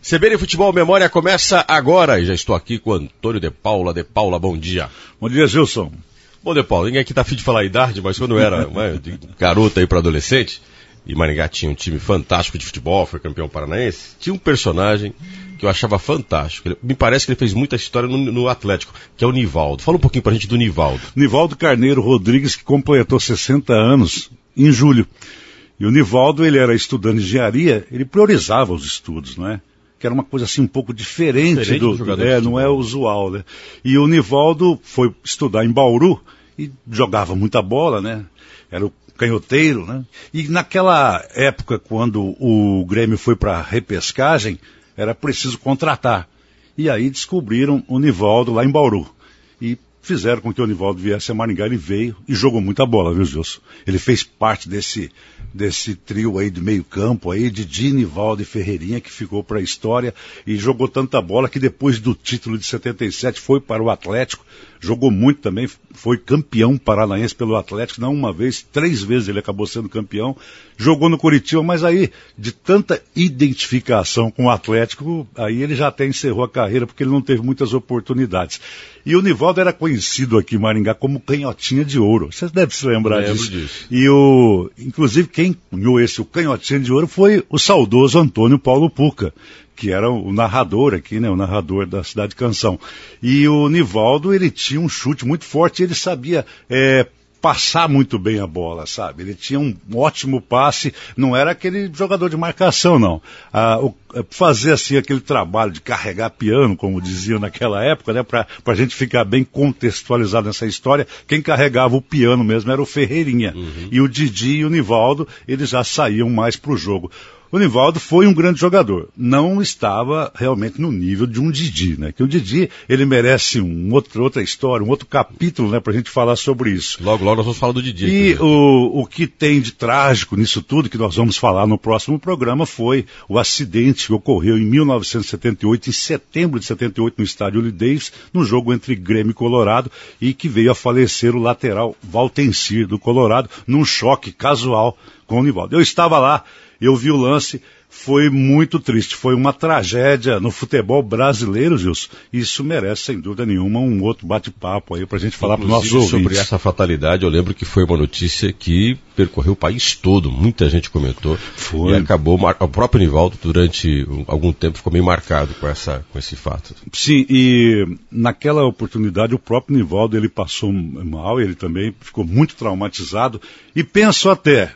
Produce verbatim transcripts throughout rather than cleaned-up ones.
C B N Futebol Memória começa agora e já estou aqui com o Antônio de Paula. De Paula, bom dia. Bom dia, Gilson. Bom, de Paula, ninguém aqui tá afim de falar a idade, mas quando era né, de garota aí para adolescente, e Maringá tinha um time fantástico de futebol, foi campeão paranaense, tinha um personagem que eu achava fantástico. Ele, me parece que ele fez muita história no, no Atlético, que é o Nivaldo. Fala um pouquinho pra gente do Nivaldo. Nivaldo Carneiro Rodrigues, que completou sessenta anos em julho. E o Nivaldo, ele era estudante de engenharia, ele priorizava os estudos, não é? Que era uma coisa assim um pouco diferente, diferente do, do jogador. É, não é usual, né? E o Nivaldo foi estudar em Bauru e jogava muita bola, né? Era o canhoteiro, né? E naquela época, quando o Grêmio foi para a repescagem, era preciso contratar. E aí descobriram o Nivaldo lá em Bauru. E fizeram com que o Nivaldo viesse a Maringá, ele veio e jogou muita bola, viu, Gilson? Ele fez parte desse, desse trio aí de meio campo aí, de Didi, Nivaldo e Ferreirinha, que ficou para a história e jogou tanta bola que depois do título de setenta e sete foi para o Atlético, jogou muito também, foi campeão paranaense pelo Atlético, não uma vez, três vezes ele acabou sendo campeão, jogou no Curitiba, mas aí, de tanta identificação com o Atlético, aí ele já até encerrou a carreira, porque ele não teve muitas oportunidades. E o Nivaldo era conhecido aqui em Maringá como Canhotinha de Ouro. Vocês devem se lembrar disso. disso. E o, inclusive quem cunhou esse, o Canhotinha de Ouro, foi o saudoso Antônio Paulo Pucca, que era o narrador aqui, né, o narrador da Cidade Canção. E o Nivaldo, ele tinha um chute muito forte, ele sabia é, passar muito bem a bola, sabe? Ele tinha um ótimo passe, não era aquele jogador de marcação, não. Ah, o, fazer assim aquele trabalho de carregar piano, como diziam naquela época, né, para a gente ficar bem contextualizado nessa história, quem carregava o piano mesmo era o Ferreirinha. Uhum. E o Didi e o Nivaldo, eles já saíam mais para o jogo. O Nivaldo foi um grande jogador, não estava realmente no nível de um Didi, né? Que o Didi, ele merece um outro, outra história, um outro capítulo, né, pra gente falar sobre isso. Logo, logo nós vamos falar do Didi. E o, o que tem de trágico nisso tudo, que nós vamos falar no próximo programa, foi o acidente que ocorreu em mil novecentos e setenta e oito, em setembro de setenta e oito, no estádio Willie Davis, no jogo entre Grêmio e Colorado, e que veio a falecer o lateral Valtencir do Colorado, num choque casual com o Nivaldo. Eu estava lá, eu vi o lance, foi muito triste, foi uma tragédia no futebol brasileiro, Gilson. Isso merece, sem dúvida nenhuma, um outro bate-papo aí pra gente falar para os nossos ouvintes. Sobre essa fatalidade, eu lembro que foi uma notícia que percorreu o país todo, muita gente comentou. Foi. E acabou, o próprio Nivaldo, durante algum tempo, ficou meio marcado com, essa, com esse fato. Sim, e naquela oportunidade, o próprio Nivaldo, ele passou mal, ele também ficou muito traumatizado, e penso até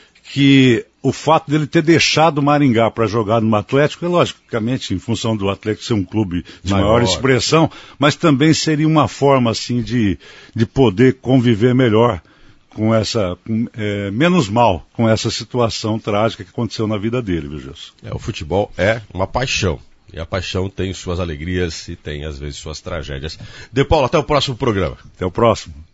que o fato dele ter deixado o Maringá para jogar no Atlético, é logicamente em função do Atlético ser um clube de maior, maior expressão, mas também seria uma forma assim de, de poder conviver melhor com essa, com, é, menos mal com essa situação trágica que aconteceu na vida dele, viu, Gilson? É, o futebol é uma paixão. E a paixão tem suas alegrias e tem, às vezes, suas tragédias. De Paulo, até o próximo programa. Até o próximo.